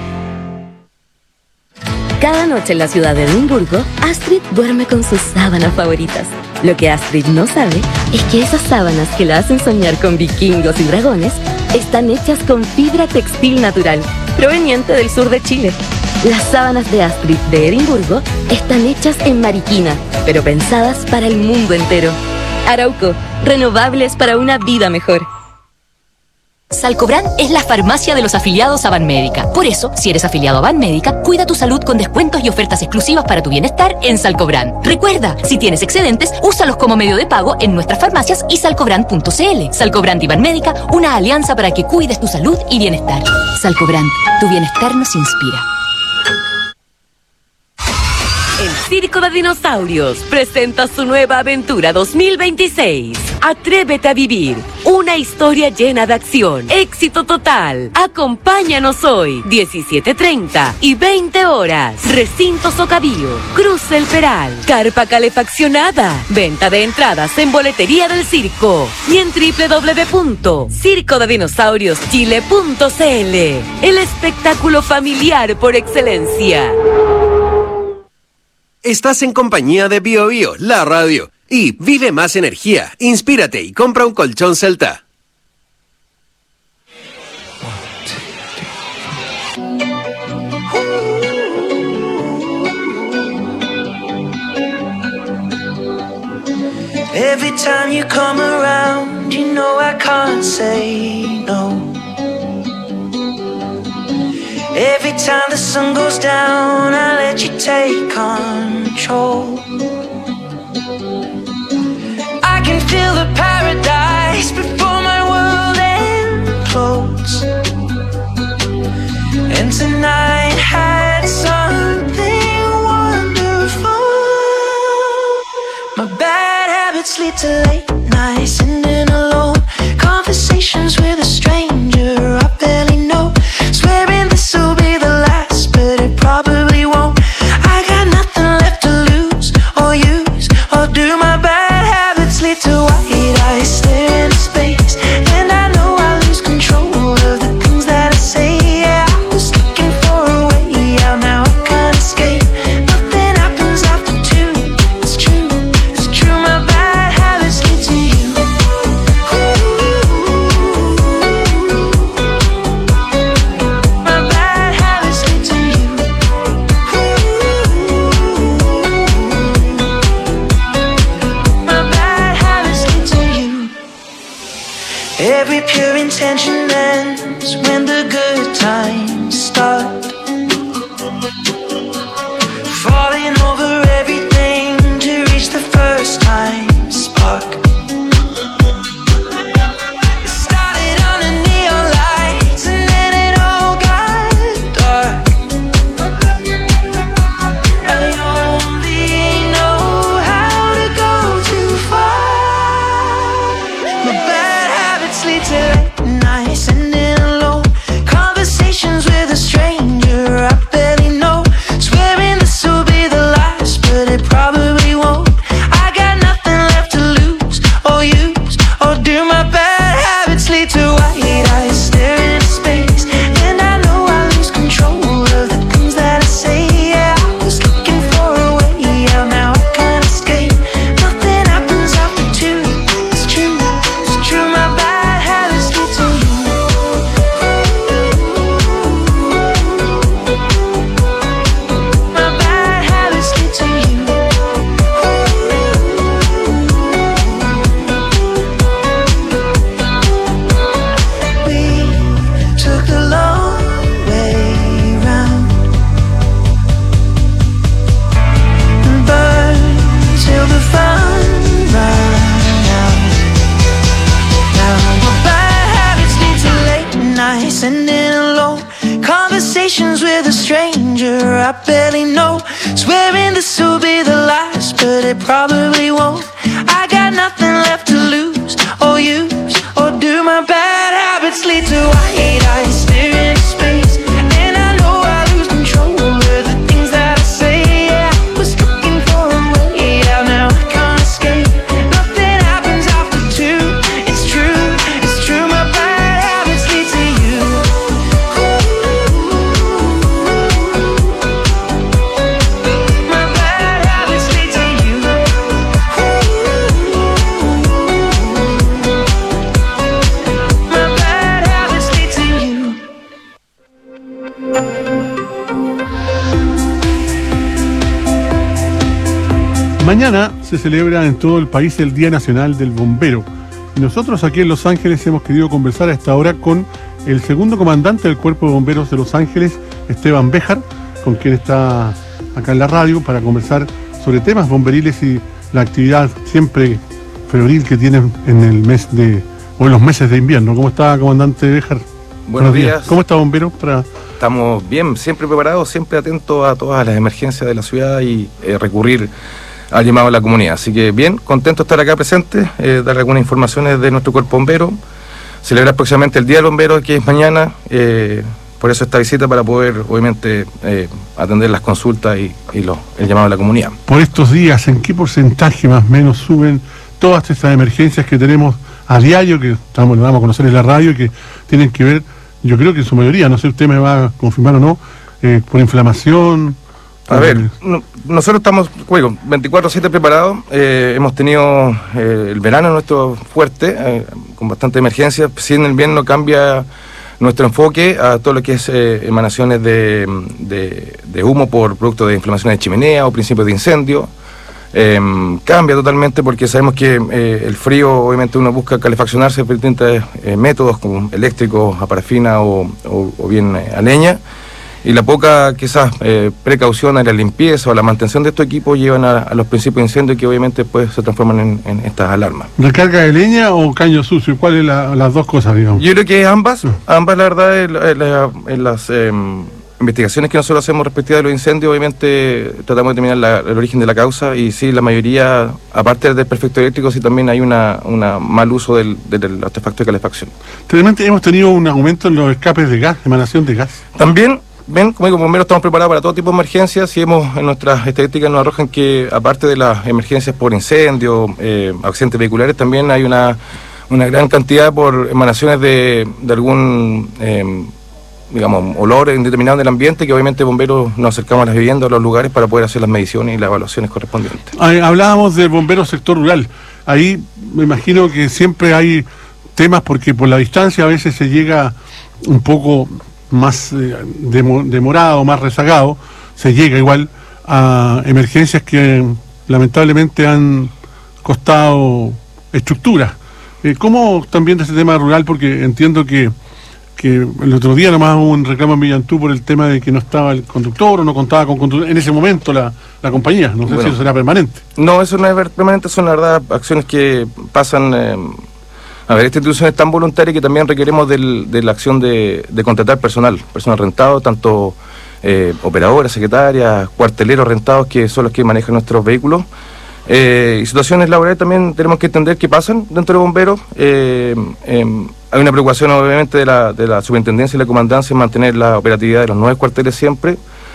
Cada noche en la ciudad de Edimburgo, Astrid duerme con sus sábanas favoritas. Lo que Astrid no sabe es que esas sábanas que la hacen soñar con vikingos y dragones están hechas con fibra textil natural, proveniente del sur de Chile. Las sábanas de Astrid de Edimburgo están hechas en Mariquina, pero pensadas para el mundo entero. Arauco, renovables para una vida mejor. Salcobran es la farmacia de los afiliados a Banmédica. Por eso, si eres afiliado a Banmédica, cuida tu salud con descuentos y ofertas exclusivas para tu bienestar en Salcobran. Recuerda, si tienes excedentes, úsalos como medio de pago en nuestras farmacias y salcobran punto cl. Salcobran y Banmédica, una alianza para que cuides tu salud y bienestar. Salcobran, tu bienestar nos inspira. El Circo de Dinosaurios presenta su nueva aventura dos mil veintiséis. Atrévete a vivir una historia llena de acción, éxito total. Acompáñanos hoy, diecisiete treinta y veinte horas. Recinto Socavio, Cruz El Peral, carpa calefaccionada. Venta de entradas en boletería del circo y en doble u doble u doble u punto circo de dinosaurios chile punto cl. El espectáculo familiar por excelencia. Estás en compañía de Bio Bio, la radio. Y vive más energía, inspírate y compra un colchón Celta. Every time you come around, you know I can't say no. Every time the sun goes down, I let you take control. I can feel the paradise before my world implodes. And tonight had something wonderful. My bad habits lead to late nights, sitting alone, conversations with a stranger I barely know, swearing this will be the last, but it probably won't. I got nothing left to lose or use or do. My bad habits lead to white eyes stare into space, and I know I lose control of the things that I say. Yeah, I was looking for a way out, now I can't escape. Nothing happens after two. It's true, it's true. My bad habits lead to you. My bad habits lead to you. My bad habits lead to you. Every pure intention ends when the good times start. Falling over everything to reach the first time spark. It started under neon lights and then it all got dark. I only know how to go too far. My bad habits lead to late nights, sitting alone, conversations with a stranger I barely know, swearing this will be the last, but it probably won't. I got nothing left to lose or use or do. My bad habits lead to white eyes staring into space, and I know I lose control of the things that I say. Yeah, I was looking for a way out, now I can't escape. Nothing happens after two. It's true, it's true. My bad habits lead to you. My bad habits lead to you. We took the long way round and burned till the fun ran out. Now my bad habits lead to late nights, sitting alone, conversations with a stranger I barely know, swearing this will be the last, but it probably won't. I got nothing left to lose or use or do. My bad habits lead to white eyes staring into space, and I know I lose control of the things that I say. Yeah, I was looking for a way out, now I can't escape. Nothing happens after two. It's true, it's true. My bad habits lead to you. My bad habits lead to you. My bad habits lead to you. Mañana se celebra en todo el país el Día Nacional del Bombero. Y nosotros aquí en Los Ángeles hemos querido conversar a esta hora con el segundo comandante del Cuerpo de Bomberos de Los Ángeles, Esteban Béjar, con quien está acá en la radio para conversar sobre temas bomberiles y la actividad siempre febril que tienen en el mes de, o en los meses de invierno. ¿Cómo está, comandante Béjar? Buenos días. ¿Cómo está, bombero? Para... Estamos bien, siempre preparados, siempre atentos a todas las emergencias de la ciudad y eh, recurrir al llamado a la comunidad. Así que bien, contento de estar acá presente, eh, dar algunas informaciones de nuestro cuerpo bombero, celebrar próximamente el Día del Bombero, que es mañana, eh, por eso esta visita para poder, obviamente, eh, atender las consultas y, y lo, el llamado a la comunidad. Por estos días, ¿en qué porcentaje más o menos suben todas estas emergencias que tenemos a diario, que estamos, vamos a conocer en la radio, y que tienen que ver, yo creo que en su mayoría, no sé, usted me va a confirmar o no, eh, por inflamación? A ver, no, nosotros estamos, juego, veinticuatro siete preparados, eh, hemos tenido eh, el verano nuestro fuerte, eh, con bastante emergencia, si en el invierno cambia nuestro enfoque a todo lo que es eh, emanaciones de, de, de humo por producto de inflamaciones de chimenea o principios de incendio, eh, cambia totalmente porque sabemos que eh, el frío, obviamente uno busca calefaccionarse por distintos eh, métodos como eléctricos, a parafina o, o, o bien eh, a leña. Y la poca, quizás, eh, precaución en la limpieza o la mantención de estos equipos llevan a, a los principios de incendio que obviamente después se transforman en, en estas alarmas. ¿Recarga de leña o caño sucio? ¿Cuáles son las dos cosas, digamos? Yo creo que ambas, ambas la verdad, en, en, la- en las eh, investigaciones que nosotros hacemos respectivas de los incendios, obviamente tratamos de determinar la- el origen de la causa y sí, la mayoría, aparte del perfecto eléctrico, sí también hay una, una mal uso del, del artefacto de calefacción. Realmente hemos tenido un aumento en los escapes de gas, emanación de gas. También, ven, como digo, bomberos estamos preparados para todo tipo de emergencias y hemos, en nuestras estadísticas nos arrojan que, aparte de las emergencias por incendio, eh, accidentes vehiculares, también hay una, una gran cantidad por emanaciones de, de algún, eh, digamos, olor indeterminado en el ambiente, que obviamente bomberos nos acercamos a las viviendas, a los lugares, para poder hacer las mediciones y las evaluaciones correspondientes. Ah, hablábamos del bombero sector rural. Ahí me imagino que siempre hay temas porque por la distancia a veces se llega un poco más eh, demo- demorado, más rezagado, se llega igual a emergencias que lamentablemente han costado estructuras. Eh, ¿Cómo también de ese tema rural? Porque entiendo que, que el otro día nomás hubo un reclamo en Millantú por el tema de que no estaba el conductor o no contaba con conductor en ese momento la, la compañía. No sé Bueno. si eso será permanente. No, eso no es ver- permanente, son la verdad acciones que pasan. eh, a ver, esta institución es tan voluntaria que también requeremos del- de la acción de, de contratar personal, personal rentado, tanto eh, operadoras, secretarias, cuarteleros rentados, que son los que manejan nuestros vehículos. Eh, y situaciones laborales también tenemos que entender que pasan dentro de bomberos. Eh, eh, hay una preocupación obviamente de la, de la superintendencia y la comandancia en mantener la operatividad de los nueve cuarteles siempre.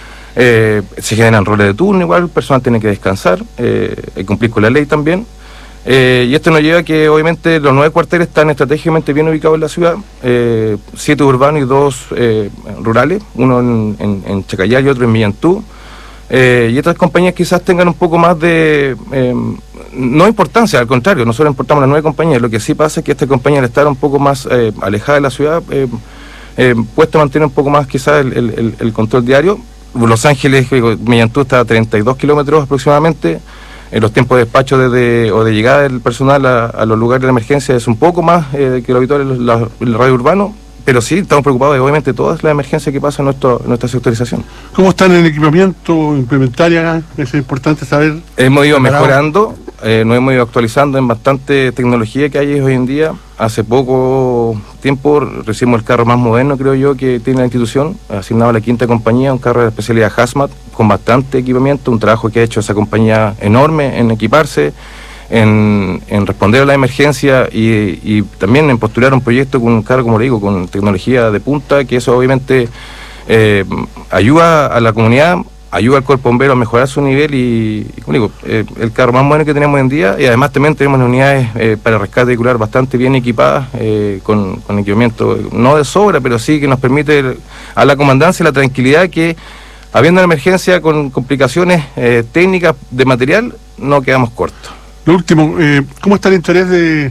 Eh, se generan roles de turno igual, el personal tiene que descansar, eh, y cumplir con la ley también. Eh, y esto nos lleva a que obviamente los nueve cuarteles están estratégicamente bien ubicados en la ciudad, eh, siete urbanos y dos eh, rurales, uno en, en, en Chacayá y otro en Millantú. Eh, y estas compañías quizás tengan un poco más de, eh, no importancia, al contrario, nosotros importamos las nueve compañías, lo que sí pasa es que esta compañía al estar un poco más eh, alejada de la ciudad, eh, eh, puesta a mantener un poco más quizás el, el, el- el control diario. Los Ángeles, digo, Millantú está a treinta y dos kilómetros aproximadamente. En los tiempos de despacho desde, o de llegada del personal a, a los lugares de emergencia es un poco más eh, que lo habitual en la- el radio urbano, pero sí estamos preocupados de obviamente todas las emergencias que pasan en nuestro, en nuestra sectorización. ¿Cómo están en equipamiento implementaria? Es importante saber. Hemos ido Preparado. mejorando, eh, nos hemos ido actualizando en bastante tecnología que hay hoy en día. Hace poco tiempo recibimos el carro más moderno, creo yo, que tiene la institución, asignado a la quinta compañía, un carro de especialidad Hazmat, con bastante equipamiento, un trabajo que ha hecho esa compañía enorme en equiparse, en, en responder a la emergencia y, y también en postular un proyecto con un carro, como le digo, con tecnología de punta, que eso obviamente eh, ayuda a la comunidad, ayuda al cuerpo bombero a mejorar su nivel y, y como digo, eh, el carro más bueno que tenemos hoy en día, y además también tenemos unidades eh, para rescate vehicular bastante bien equipadas, eh, con, con equipamiento no de sobra, pero sí que nos permite a la comandancia la tranquilidad que, habiendo una emergencia con complicaciones eh, técnicas de material, no quedamos cortos. Lo último, eh, ¿cómo está el interés de,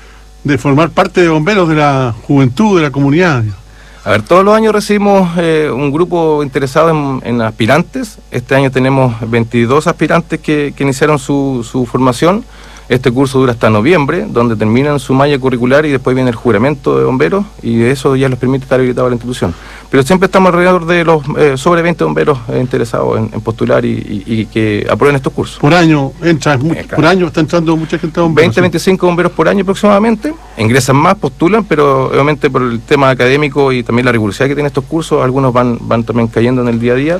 de formar parte de bomberos de la juventud, de la comunidad? A ver, todos los años recibimos eh, un grupo interesado en, en aspirantes. Este año tenemos veintidós aspirantes que, que iniciaron su, su formación. Este curso dura hasta noviembre, donde terminan su malla curricular y después viene el juramento de bomberos, y eso ya les permite estar habilitados a la institución. Pero siempre estamos alrededor de los eh, sobre veinte bomberos eh, interesados en, en postular y, y- y que aprueben estos cursos. Por año, entra, mu- por año está entrando mucha gente a bomberos. veinte, veinticinco bomberos por año aproximadamente, ingresan más, postulan, pero obviamente por el tema académico y también la rigurosidad que tienen estos cursos, algunos van, van también cayendo en el día a día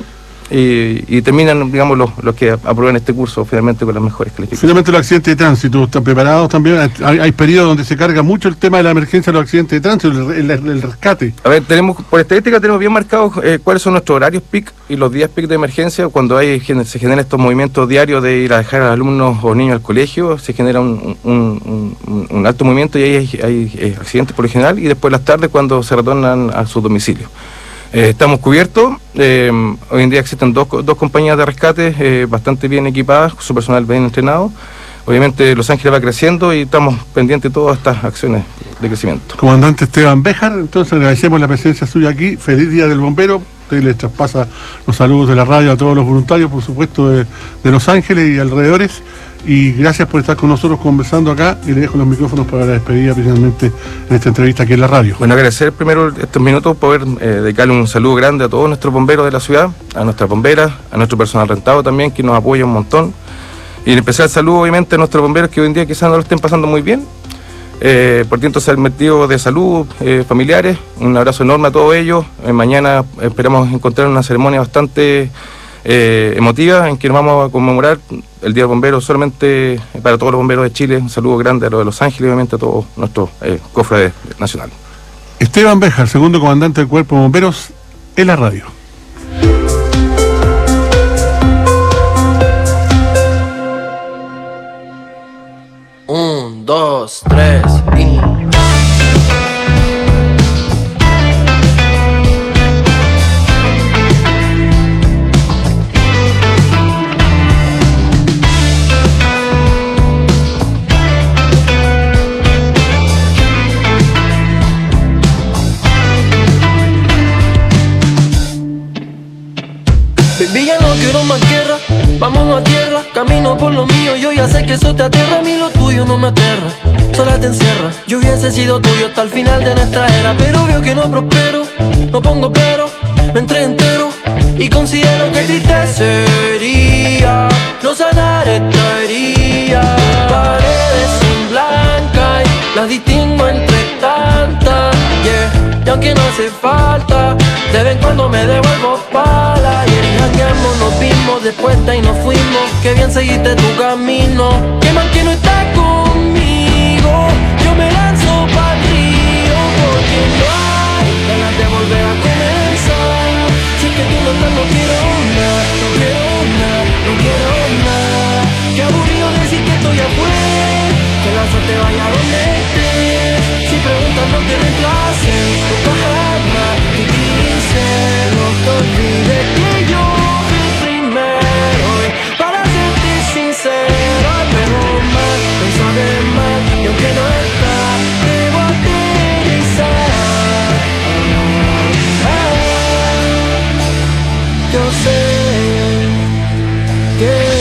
y, y terminan, digamos, los, los que aprueban este curso finalmente con las mejores calificaciones. Finalmente los accidentes de tránsito, ¿están preparados también? Hay, hay periodos donde se carga mucho el tema de la emergencia de los accidentes de tránsito, el, el- el rescate. A ver, tenemos, por estadística tenemos bien marcados eh, cuáles son nuestros horarios peak y los días peak de emergencia. Cuando hay gen- se generan estos movimientos diarios de ir a dejar a los alumnos o niños al colegio, se genera un, un- un- un alto movimiento y ahí hay, hay, eh, accidentes por lo general, y después las tardes cuando se retornan a su domicilio. Eh, estamos cubiertos, eh, hoy en día existen dos, co- dos compañías de rescate eh, bastante bien equipadas, su personal bien entrenado. Obviamente Los Ángeles va creciendo y estamos pendientes de todas estas acciones de crecimiento. Comandante Esteban Béjar, entonces agradecemos la presencia suya aquí. Feliz Día del Bombero. Usted les traspasa los saludos de la radio a todos los voluntarios, por supuesto, de, de Los Ángeles y alrededores. Y gracias por estar con nosotros conversando acá, y le dejo los micrófonos para la despedida precisamente en esta entrevista aquí en la radio. Bueno, agradecer primero estos minutos, poder eh, dedicarle un saludo grande a todos nuestros bomberos de la ciudad, a nuestras bomberas, a nuestro personal rentado también, que nos apoya un montón. Y en especial saludo obviamente a nuestros bomberos que hoy en día quizás no lo estén pasando muy bien, eh, por tiempos motivos de salud, eh, familiares. Un abrazo enorme a todos ellos. Eh, mañana esperamos encontrar una ceremonia bastante eh, emotiva en que nos vamos a conmemorar el Día del Bombero solamente para todos los bomberos de Chile. Un saludo grande a los de Los Ángeles y obviamente a todos nuestros eh, cofrades nacionales. Esteban Béjar, segundo comandante del Cuerpo de Bomberos, en la radio. Un, dos, tres y... Baby, ya no quiero más guerra, vámonos a tierra. Camino por lo mío, yo ya sé que eso te aterra. A mí lo tuyo no me aterra, sola te encierra. Yo hubiese sido tuyo hasta el final de nuestra era, pero veo que no prospero, no pongo pero, me entré entero y considero que triste sería no sanar esta herida. Paredes son blancas y las distingo entre tantas, yeah. Y aunque no hace falta, de vez en cuando me devuelvo pala. Ayer jangueamos, nos vimos, después de ahí nos fuimos. Que bien seguiste tu camino, que mal que no estás conmigo. Yo me lanzo pa'l río, porque no hay ganas de volver a comenzar. Si es que tú no estás, no quiero nada, no quiero nada, no quiero nada. Qué aburrido decir que esto ya fue, que la suerte vaya donde estés. Si preguntas no te reemplacen, nunca jamás te dicen. No te olvides que yo fui primero, y para serte sincero, pero más, pensaré más, y aunque no está, debo aterrizar. Yo sé que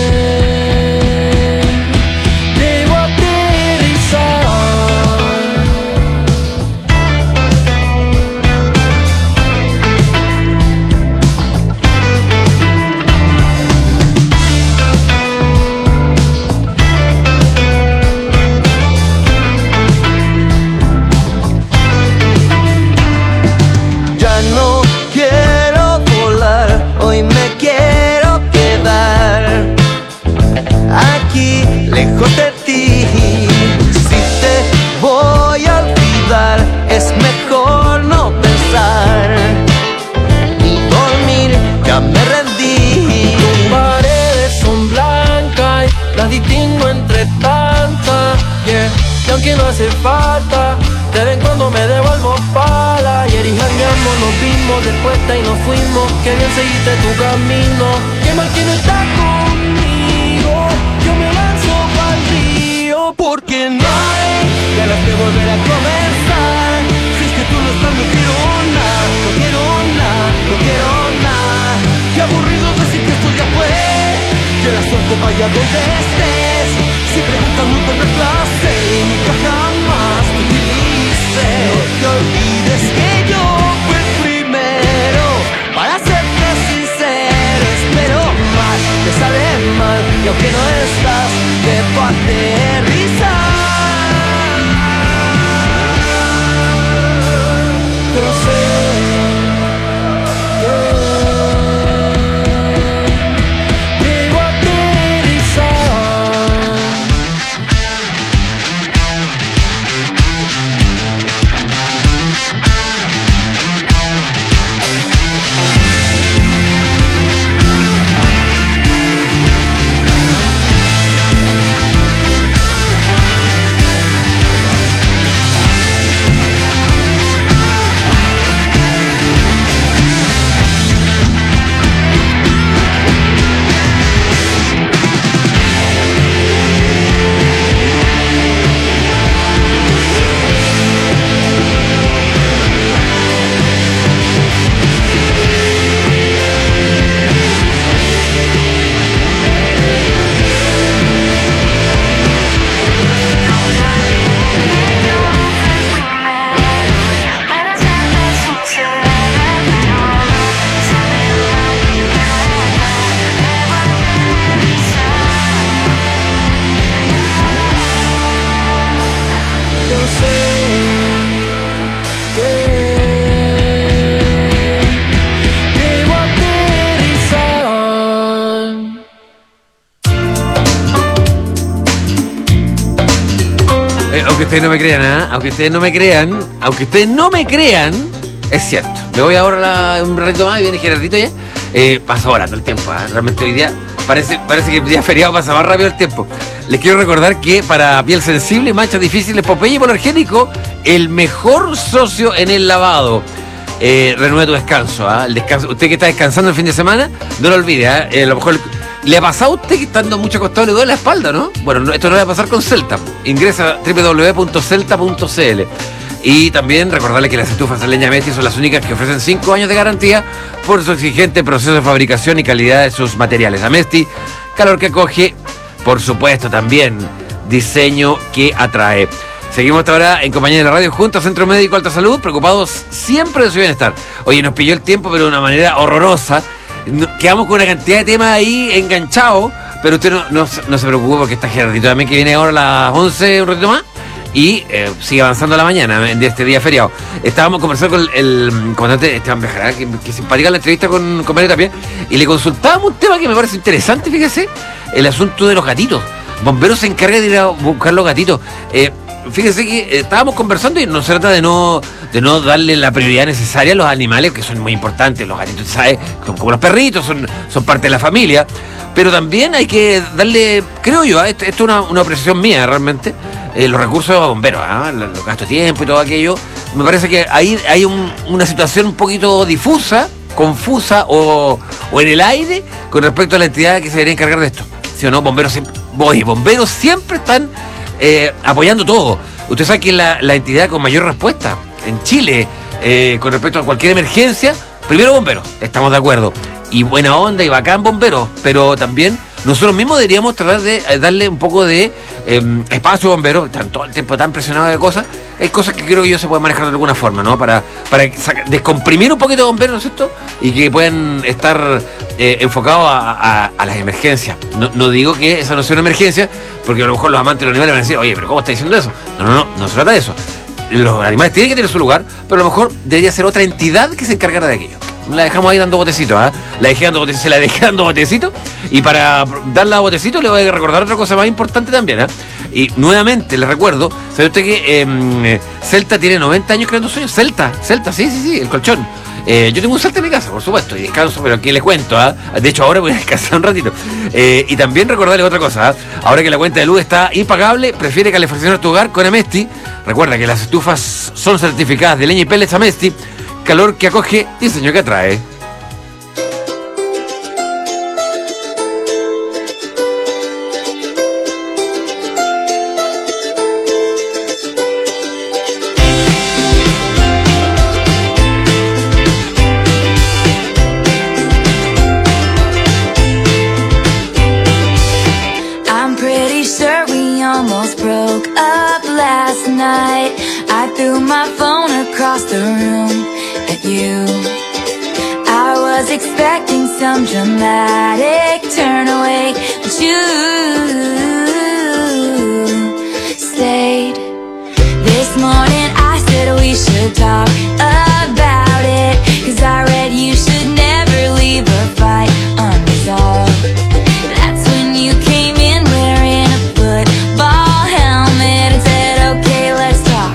lejos de ti. Si te voy a olvidar, es mejor no pensar ni dormir, ya me rendí. Tus paredes son blancas y las distingo entre tantas, yeah. Y aunque no hace falta, de vez en cuando me devuelvo pala. Ayer y jangueamos, nos vimos, después de ahí nos fuimos. Que bien seguiste tu camino, que mal que no estás conmigo. Yo me lanzo pa'l río, porque no hay ganas de volver a comenzar. Si es que tú no estás, no quiero nada, no quiero nada, no quiero nada. Qué aburrido decir que esto ya fue, que la suerte vaya donde estés. Si preguntas no te reemplace y nunca jamás te utilice. No te olvides que yo fui primero, para serte sincero. Espero más, te sale mal, y aunque no estás, debo aterrizar. Pero sé que debo aterrizar. ustedes no me crean, ¿eh? Aunque ustedes no me crean, aunque ustedes no me crean, es cierto. Me voy ahora a un ratito más y viene Gerardito ya. Eh, pasa volando el tiempo, ¿eh? Realmente hoy día parece, parece que el día feriado pasa más rápido el tiempo. Les quiero recordar que para piel sensible y manchas difíciles, Popeye Hipoalergénico, el mejor socio en el lavado. Eh, renueve tu descanso, ¿eh? El descanso. Usted que está descansando el fin de semana, no lo olvide, ¿eh? Eh, a lo mejor le ha pasado a usted que estando mucho acostado le duele la espalda, ¿no? Bueno, no, esto no va a pasar con Celta. Ingresa a doble u doble u doble u punto celta punto c l. Y también recordarle que las estufas de leña Amesti son las únicas que ofrecen cinco años de garantía por su exigente proceso de fabricación y calidad de sus materiales. Amesti, calor que acoge, por supuesto también diseño que atrae. Seguimos hasta ahora en compañía de la radio junto a Centro Médico Alta Salud, preocupados siempre de su bienestar. Oye, nos pilló el tiempo, pero de una manera horrorosa. Quedamos con una cantidad de temas ahí enganchados, pero usted no, no, no se preocupe porque está Gerardito también, que viene ahora a las once, un ratito más. Y eh, sigue avanzando la mañana de este día feriado. Estábamos conversando con el, el comandante Esteban Bejará, que, que simpática la entrevista con, con Mario también, y le consultábamos un tema que me parece interesante, fíjese, el asunto de los gatitos. Bomberos se encarga de ir a buscar los gatitos. Eh, fíjese que eh, estábamos conversando y no se trata de no, de no darle la prioridad necesaria a los animales, que son muy importantes. Los gatitos, ¿sabes? Son como los perritos, son, son parte de la familia. Pero también hay que darle, creo yo, ¿eh? esto, esto es una, una apreciación mía realmente, eh, los recursos de bomberos, ¿eh? los gastos de tiempo y todo aquello. Me parece que ahí hay un, una situación un poquito difusa, confusa o, o en el aire con respecto a la entidad que se debería encargar de esto. ¿Sí o no? Bomberos siempre, oye, bomberos siempre están eh, apoyando todo. Usted sabe que es la, la entidad con mayor respuesta en Chile eh, con respecto a cualquier emergencia. Primero bomberos, estamos de acuerdo. Y buena onda y bacán bomberos, pero también nosotros mismos deberíamos tratar de darle un poco de eh, espacio a bomberos. Están todo el tiempo tan presionados de cosas. Hay cosas que creo que yo se pueden manejar de alguna forma, ¿no? Para, para saca, descomprimir un poquito de bomberos, ¿no es cierto? Y que puedan estar eh, enfocados a, a, a las emergencias. No, no digo que esa no sea una emergencia, porque a lo mejor los amantes de los animales van a decir, oye, pero ¿cómo está diciendo eso? No, no, no, no se trata de eso. Los animales tienen que tener su lugar, pero a lo mejor debería ser otra entidad que se encargara de aquello. La dejamos ahí dando botecitos, ¿ah? ¿eh? La dejé dando botecitos, se la dejé dando botecitos. Y para darla a botecitos le voy a recordar otra cosa más importante también, ¿eh? Y nuevamente les recuerdo, ¿sabe usted que eh, Celta tiene noventa años creando sueños? Celta, Celta, sí, sí, sí, el colchón. Eh, yo tengo un Celta en mi casa, por supuesto, y descanso, pero aquí les cuento, ¿ah? ¿eh? De hecho, ahora voy a descansar un ratito. Eh, y también recordarles otra cosa, ¿eh? Ahora que la cuenta de luz está impagable, prefiere calefaccionar tu hogar con Amesti. Recuerda que las estufas son certificadas de leña y pellets Amesti. Calor que acoge, diseño que atrae. I'm pretty sure we almost broke up last night. I threw my phone across the room at you. I was expecting some dramatic turn away, but you stayed. This morning I said we should talk about it, 'cause I read you should never leave a fight unresolved. That's when you came in wearing a football helmet and said, okay, let's talk.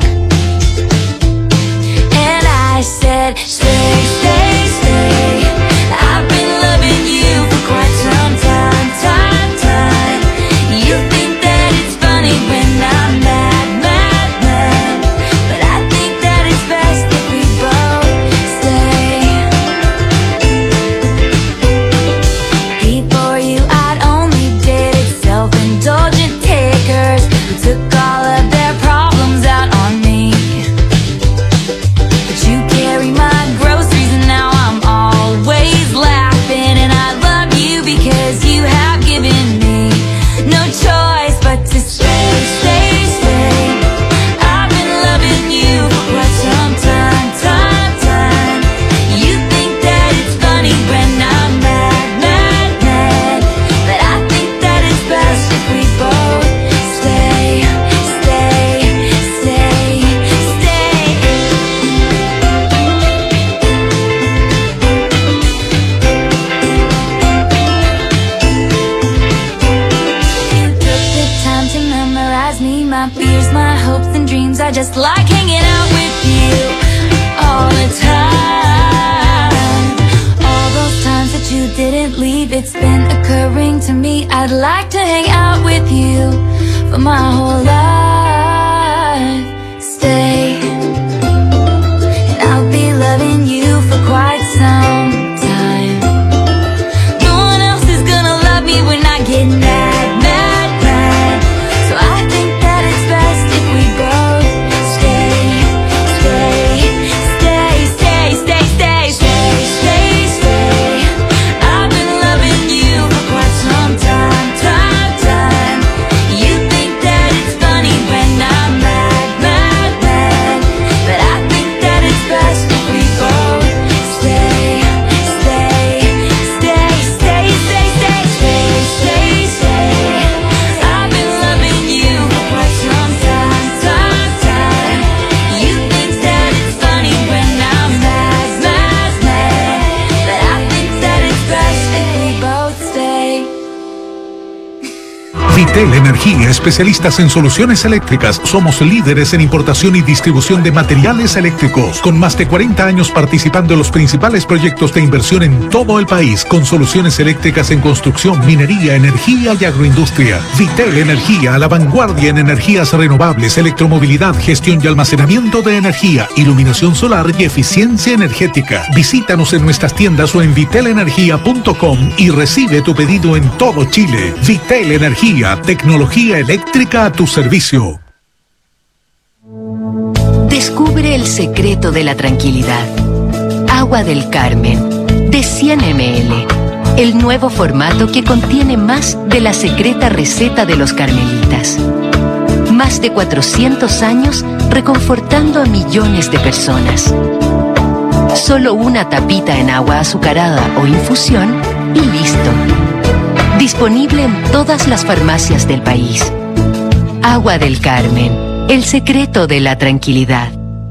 And I said, stay, stay, stay. I've been loving you for quite some time, time, time. You think that it's funny when I'm mad, mad, mad, but I think that it's best if we both stay. just like hanging out with you all the time. All those times that you didn't leave, it's been occurring to me. I'd like to hang out with you for my whole life. Stay, and I'll be loving you for quite some time. No one else is gonna love me when I get mad, mad, mad. So I think that it's best if we both stay, stay, stay, stay, stay, stay, stay, stay, stay. I've been loving you for quite some time, time, time. You think that it's funny when I'm mad, mad, mad. But I think that it's best if we both stay, stay, stay, stay, stay, stay, stay, stay, stay. I've been loving you for quite some time, time, time. You think that it's funny when I'm mad, mad, mad. But I think that it's best if we both stay. Vitel Energía, especialistas en soluciones eléctricas. Somos líderes en importación y distribución de materiales eléctricos, con más de cuarenta años participando en los principales proyectos de inversión en todo el país, con soluciones eléctricas en construcción, minería, energía y agroindustria. Vitel Energía, a la vanguardia en energías renovables, electromovilidad, gestión y almacenamiento de energía, iluminación solar y eficiencia energética. Visítanos en nuestras tiendas o en vitel energía punto com y recibe tu pedido en todo Chile. Vitel Energía, tecnología eléctrica a tu servicio. Descubre el secreto de la tranquilidad. Agua del Carmen, de cien mililitros. El nuevo formato que contiene más de la secreta receta de los carmelitas. Más de cuatrocientos años reconfortando a millones de personas. Solo una tapita en agua azucarada o infusión y listo. Disponible en todas las farmacias del país. Agua del Carmen, el secreto de la tranquilidad.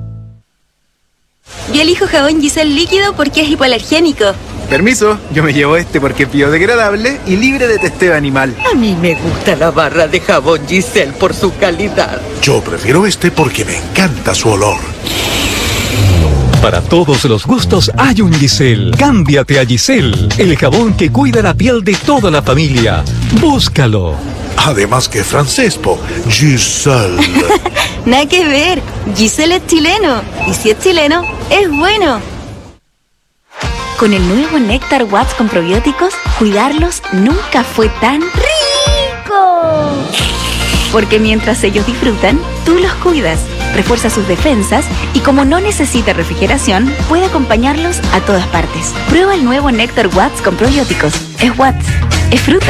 Yo elijo jabón Giselle líquido porque es hipoalergénico. Permiso, yo me llevo este porque es biodegradable y libre de testeo animal. A mí me gusta la barra de jabón Giselle por su calidad. Yo prefiero este porque me encanta su olor. Para todos los gustos hay un Giselle. Cámbiate a Giselle, el jabón que cuida la piel de toda la familia. Búscalo. Además que francés, po. Giselle. Nada que ver. Giselle es chileno. Y si es chileno, es bueno. Con el nuevo Néctar Watts con probióticos, cuidarlos nunca fue tan rico. Porque mientras ellos disfrutan, tú los cuidas, refuerza sus defensas y como no necesita refrigeración, puede acompañarlos a todas partes. Prueba el nuevo Néctar Watts con probióticos. Es Watts, es fruta.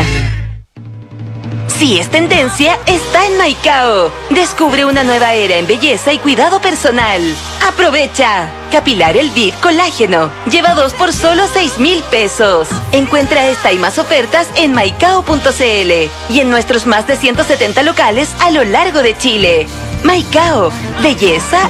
Si es tendencia, está en Maicao. Descubre una nueva era en belleza y cuidado personal. ¡Aprovecha! Capilar Elvive Colágeno. Lleva dos por solo seis mil pesos. Encuentra esta y más ofertas en maicao punto cl y en nuestros más de ciento setenta locales a lo largo de Chile. Maicao. Belleza